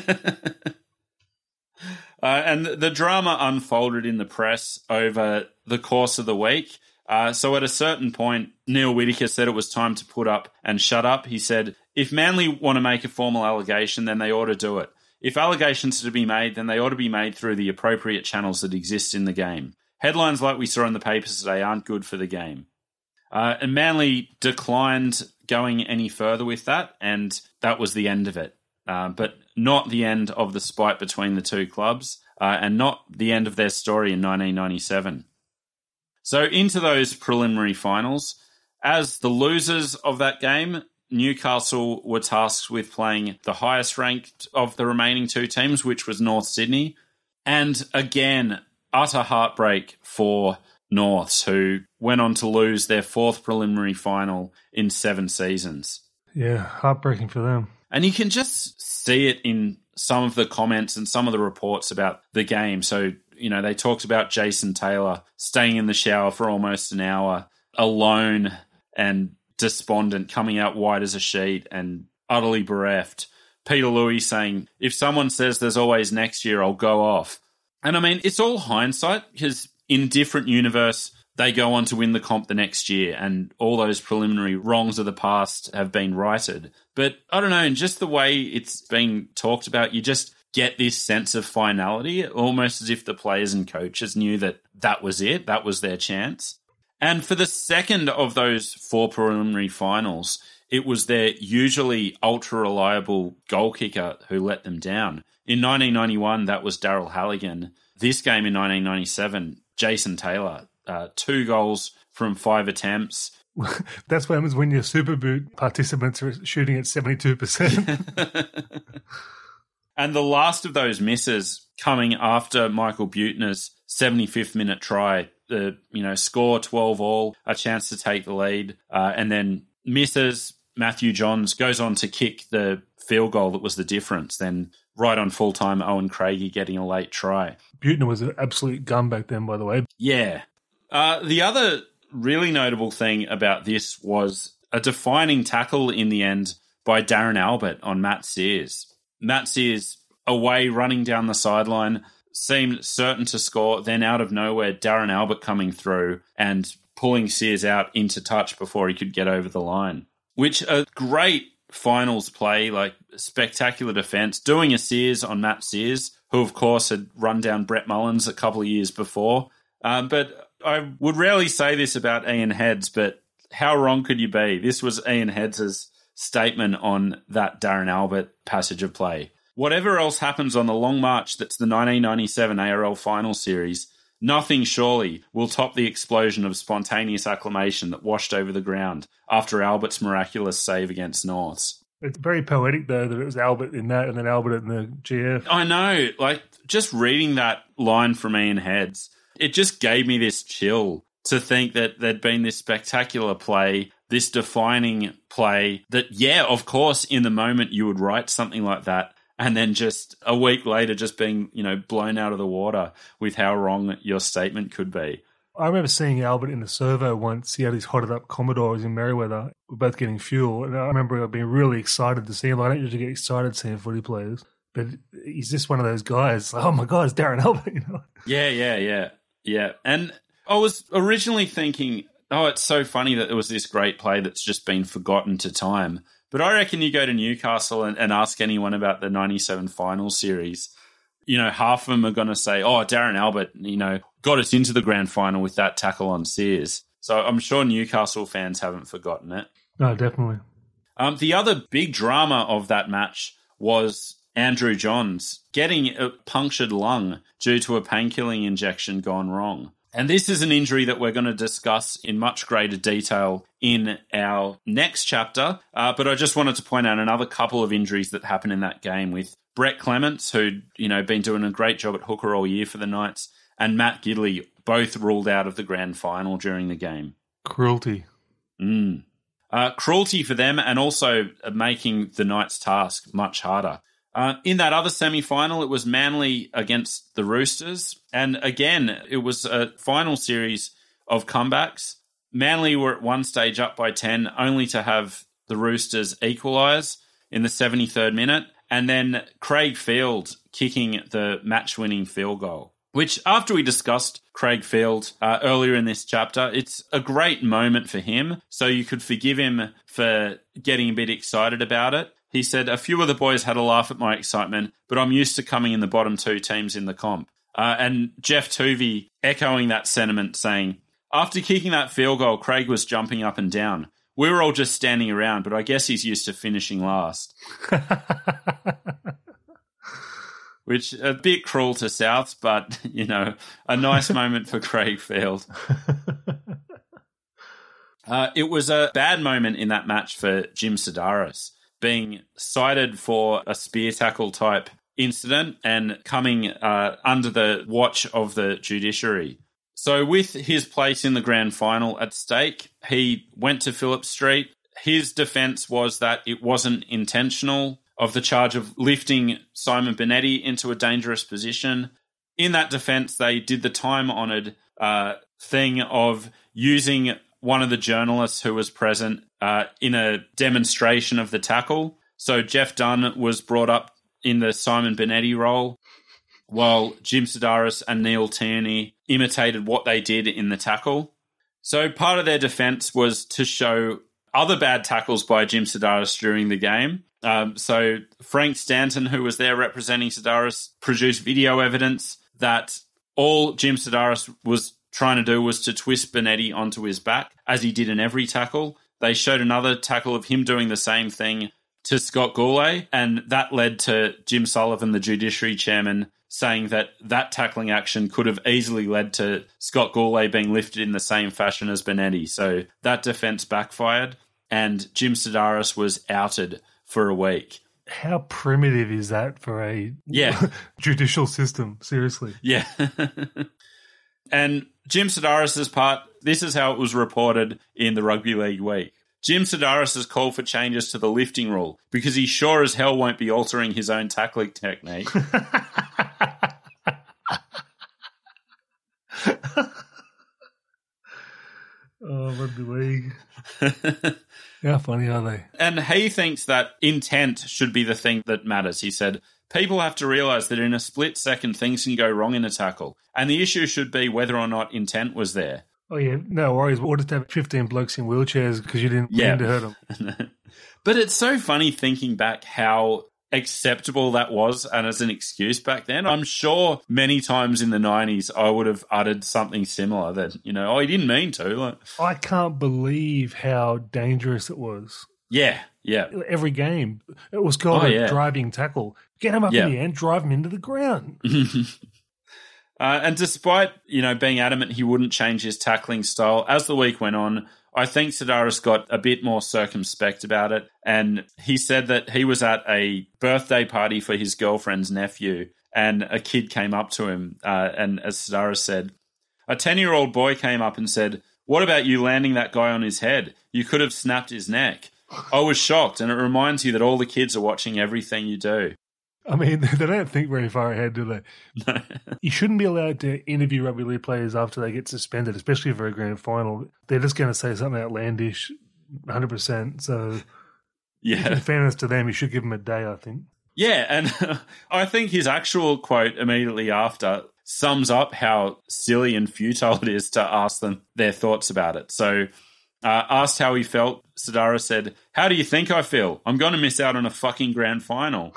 uh, and the drama unfolded in the press over the course of the week. Uh, so at a certain point, Neil Whittaker said it was time to put up and shut up. He said, if Manly want to make a formal allegation, then they ought to do it. If allegations are to be made, then they ought to be made through the appropriate channels that exist in the game. Headlines like we saw in the papers today aren't good for the game. Uh, and Manly declined going any further with that, and that was the end of it. Uh, but not the end of the spite between the two clubs, uh, and not the end of their story in nineteen ninety-seven. So into those preliminary finals, as the losers of that game, Newcastle were tasked with playing the highest ranked of the remaining two teams, which was North Sydney. And again, utter heartbreak for Norths, who went on to lose their fourth preliminary final in seven seasons. Yeah, heartbreaking for them. And you can just see it in some of the comments and some of the reports about the game. So, you know, they talked about Jason Taylor staying in the shower for almost an hour, alone and despondent, coming out white as a sheet and utterly bereft. Peter Louis saying, if someone says there's always next year, I'll go off. And I mean, it's all hindsight because in different universe, they go on to win the comp the next year and all those preliminary wrongs of the past have been righted. But I don't know, in just the way it's been talked about, you just get this sense of finality, almost as if the players and coaches knew that that was it, that was their chance. And for the second of those four preliminary finals, it was their usually ultra-reliable goal kicker who let them down. In nineteen ninety-one, that was Daryl Halligan. This game in nineteen ninety-seven, Jason Taylor, uh, two goals from five attempts. That's what happens when your Super Boot participants are shooting at seventy-two percent. And the last of those misses coming after Michael Buettner's seventy-fifth minute try, the you know score twelve all, a chance to take the lead, uh, and then misses. Matthew Johns goes on to kick the field goal that was the difference. Then right on full time, Owen Craigie getting a late try. Buettner was an absolute gun back then, by the way. Yeah. Uh, the other really notable thing about this was a defining tackle in the end by Darren Albert on Matt Sears. Matt Sears, away running down the sideline, seemed certain to score. Then out of nowhere, Darren Albert coming through and pulling Sears out into touch before he could get over the line. Which a great finals play, like spectacular defence, doing a Sears on Matt Sears, who of course had run down Brett Mullins a couple of years before. Um, but I would rarely say this about Ian Heads, but how wrong could you be? This was Ian Heads' statement on that Darren Albert passage of play. Whatever else happens on the long march that's the nineteen ninety-seven A R L Final Series, nothing surely will top the explosion of spontaneous acclamation that washed over the ground after Albert's miraculous save against Norths. It's very poetic, though, that it was Albert in that and then Albert in the G F. I know. Like, just reading that line from Ian Heads, it just gave me this chill to think that there'd been this spectacular play, this defining play that, yeah, of course, in the moment you would write something like that, and then just a week later just being, you know, blown out of the water with how wrong your statement could be. I remember seeing Albert in the servo once. He had his hotted up Commodore. He was in Merriweather. We're both getting fuel. And I remember being really excited to see him. I don't usually get excited seeing footy players, but he's just one of those guys. Like, oh my God, it's Darren Albert, you know? Yeah, yeah, yeah, yeah. And I was originally thinking, oh, it's so funny that there was this great play that's just been forgotten to time. But I reckon you go to Newcastle and, and ask anyone about the ninety-seven final series, you know, half of them are going to say, oh, Darren Albert, you know, got us into the grand final with that tackle on Sears. So I'm sure Newcastle fans haven't forgotten it. No, definitely. Um, the other big drama of that match was Andrew Johns getting a punctured lung due to a painkilling injection gone wrong. And this is an injury that we're going to discuss in much greater detail in our next chapter. Uh, but I just wanted to point out another couple of injuries that happened in that game with Brett Clements, who'd, you know, been doing a great job at hooker all year for the Knights, and Matt Gidley, both ruled out of the grand final during the game. Cruelty. Mm. Uh, cruelty for them, and also making the Knights' task much harder. Uh, in that other semi-final, it was Manly against the Roosters. And again, it was a final series of comebacks. Manly were at one stage up by ten, only to have the Roosters equalise in the seventy-third minute. And then Craig Field kicking the match-winning field goal, which after we discussed Craig Field uh, earlier in this chapter, it's a great moment for him. So you could forgive him for getting a bit excited about it. He said, a few of the boys had a laugh at my excitement, but I'm used to coming in the bottom two teams in the comp. Uh, and Jeff Tuvey echoing that sentiment, saying, after kicking that field goal, Craig was jumping up and down. We were all just standing around, but I guess he's used to finishing last. Which, a bit cruel to Souths, but, you know, a nice moment for Craig Field. Uh, it was a bad moment in that match for Jim Sedaris, being cited for a spear tackle type incident and coming uh, under the watch of the judiciary. So with his place in the grand final at stake, he went to Phillip Street. His defence was that it wasn't intentional of the charge of lifting Simon Benetti into a dangerous position. In that defence, they did the time-honoured uh, thing of using one of the journalists who was present uh, in a demonstration of the tackle. So Jeff Dunn was brought up in the Simon Benetti role, while Jim Sedaris and Neil Tierney imitated what they did in the tackle. So part of their defence was to show other bad tackles by Jim Sedaris during the game. Um, so Frank Stanton, who was there representing Sedaris, produced video evidence that all Jim Sedaris was trying to do was to twist Benetti onto his back, as he did in every tackle. They showed another tackle of him doing the same thing to Scott Gourlay, and that led to Jim Sullivan, the judiciary chairman, saying that that tackling action could have easily led to Scott Gourlay being lifted in the same fashion as Benetti. So that defence backfired, and Jim Sedaris was outed for a week. How primitive is that for a yeah. judicial system? Seriously. Yeah. And Jim Sedaris' part, this is how it was reported in the Rugby League Week. Jim Sedaris has called for changes to the lifting rule because he sure as hell won't be altering his own tackling technique. Oh, Rugby League. How funny are they? And he thinks that intent should be the thing that matters. He said, people have to realise that in a split second things can go wrong in a tackle, and the issue should be whether or not intent was there. Oh, yeah, no worries. We'll just have fifteen blokes in wheelchairs because you didn't yeah. mean to hurt them. But it's so funny thinking back how acceptable that was and as an excuse back then. I'm sure many times in the nineties I would have uttered something similar that, you know, oh, he didn't mean to. Like, I can't believe how dangerous it was. Yeah, yeah. Every game. It was called oh, a yeah. driving tackle. Get him up yeah. in the end, drive him into the ground. Uh, and despite, you know, being adamant he wouldn't change his tackling style, as the week went on, I think Sedaris got a bit more circumspect about it. And he said that he was at a birthday party for his girlfriend's nephew, and a kid came up to him. Uh, and as Sedaris said, a ten-year-old boy came up and said, "What about you landing that guy on his head? You could have snapped his neck." I was shocked, and it reminds you that all the kids are watching everything you do. I mean, they don't think very far ahead, do they? You shouldn't be allowed to interview rugby league players after they get suspended, especially for a grand final. They're just going to say something outlandish, one hundred percent. So, yeah. In fairness to them, you should give them a day, I think. Yeah, and I think his actual quote immediately after sums up how silly and futile it is to ask them their thoughts about it. So, uh, asked how he felt, Sidaris said, "How do you think I feel? I'm going to miss out on a fucking grand final."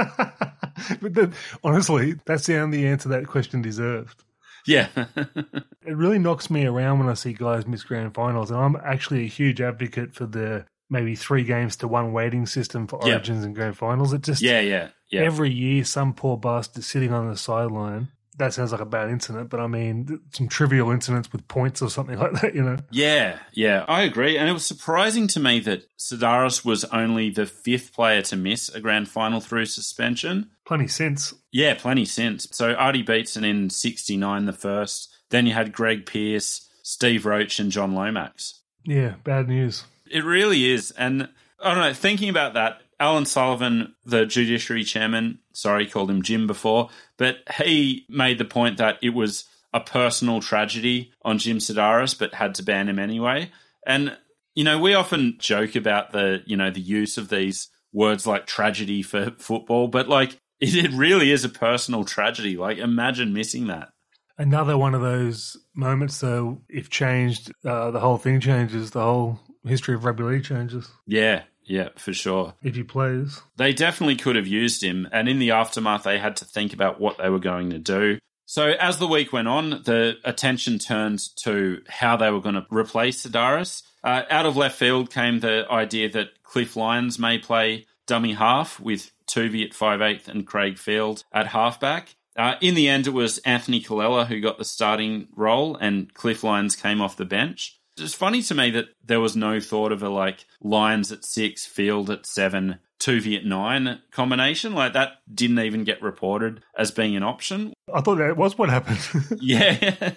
But the, honestly, that's the only answer that question deserved. Yeah. It really knocks me around when I see guys miss grand finals, and I'm actually a huge advocate for the maybe three games to one weighting system for origins yeah. and grand finals. It just yeah, yeah, yeah. Every year, some poor bastard sitting on the sideline. That sounds like a bad incident, but I mean, some trivial incidents with points or something like that, you know? Yeah, yeah, I agree. And it was surprising to me that Sidaris was only the fifth player to miss a grand final through suspension. Plenty since. Yeah, plenty since. So Artie Beetson in sixty-nine, the first. Then you had Greg Pearce, Steve Roach, and John Lomax. Yeah, bad news. It really is. And I don't know, thinking about that, Alan Sullivan, the judiciary chairman, sorry, called him Jim before, but he made the point that it was a personal tragedy on Jim Sidaris, but had to ban him anyway. And, you know, we often joke about the, you know, the use of these words like tragedy for football, but like it, it really is a personal tragedy. Like imagine missing that. Another one of those moments, though, if changed, uh, the whole thing changes, the whole history of rugby league changes. Yeah. Yeah, for sure. If he plays. They definitely could have used him, and in the aftermath, they had to think about what they were going to do. So as the week went on, the attention turned to how they were going to replace Sidaris. Uh, out of left field came the idea that Cliff Lyons may play dummy half with Tuvey at five eighth and Craig Field at halfback. Uh, in the end, it was Anthony Colella who got the starting role, and Cliff Lyons came off the bench. It's funny to me that there was no thought of a, like, Lions at six, Field at seven, Tuvey at nine combination. Like, that didn't even get reported as being an option. I thought that was what happened. Yeah.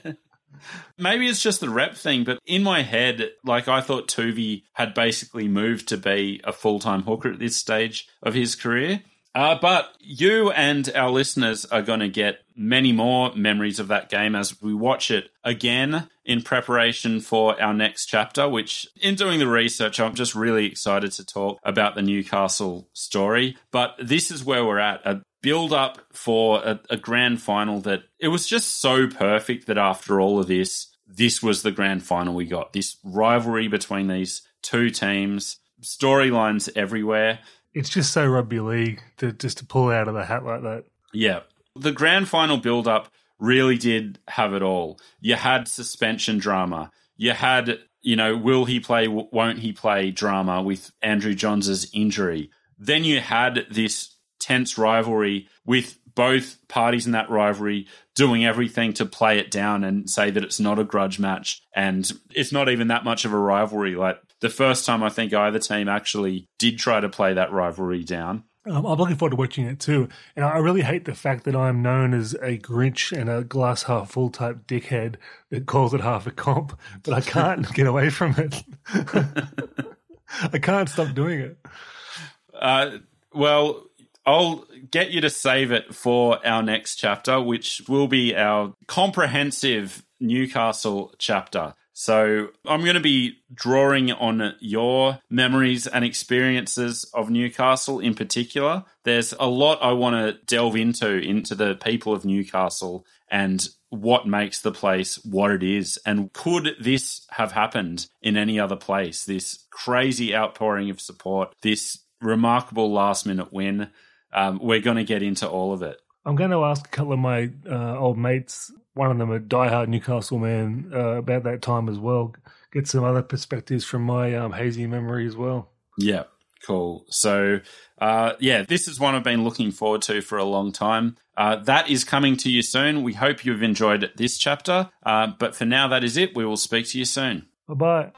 Maybe it's just the rep thing, but in my head, like, I thought Tuvey had basically moved to be a full-time hooker at this stage of his career. Uh, but you and our listeners are going to get many more memories of that game as we watch it again in preparation for our next chapter, which in doing the research, I'm just really excited to talk about the Newcastle story. But this is where we're at, a build-up for a, a grand final that it was just so perfect that after all of this, this was the grand final we got. This rivalry between these two teams, storylines everywhere. It's just so rugby league to just to pull out of the hat like that. Yeah. The grand final build-up really did have it all. You had suspension drama. You had, you know, will he play, won't he play drama with Andrew Johns' injury. Then you had this tense rivalry with both parties in that rivalry doing everything to play it down and say that it's not a grudge match and it's not even that much of a rivalry. Like, the first time I think either team actually did try to play that rivalry down. Um, I'm looking forward to watching it too. And I really hate the fact that I'm known as a Grinch and a glass half full type dickhead that calls it half a comp, but I can't get away from it. I can't stop doing it. Uh, well, I'll get you to save it for our next chapter, which will be our comprehensive Newcastle chapter. So I'm going to be drawing on your memories and experiences of Newcastle in particular. There's a lot I want to delve into, into the people of Newcastle and what makes the place what it is. And could this have happened in any other place? This crazy outpouring of support, this remarkable last-minute win. Um, we're going to get into all of it. I'm going to ask a couple of my uh, old mates, one of them a diehard Newcastle man, uh, about that time as well. Get some other perspectives from my um, hazy memory as well. Yeah, cool. So, uh, yeah, this is one I've been looking forward to for a long time. Uh, that is coming to you soon. We hope you've enjoyed this chapter. Uh, but for now, that is it. We will speak to you soon. Bye-bye.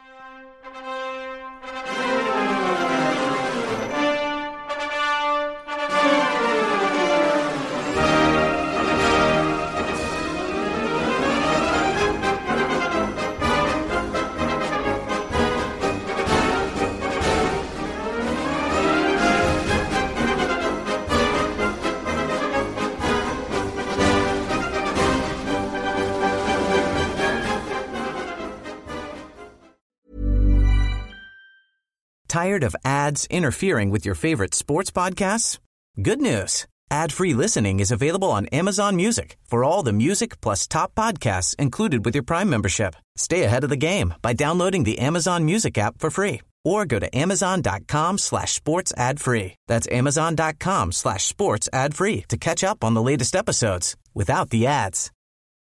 Tired of ads interfering with your favorite sports podcasts? Good news. Ad-free listening is available on Amazon Music for all the music plus top podcasts included with your Prime membership. Stay ahead of the game by downloading the Amazon Music app for free or go to amazon.com slash sports ad free. That's amazon.com slash sports ad free to catch up on the latest episodes without the ads.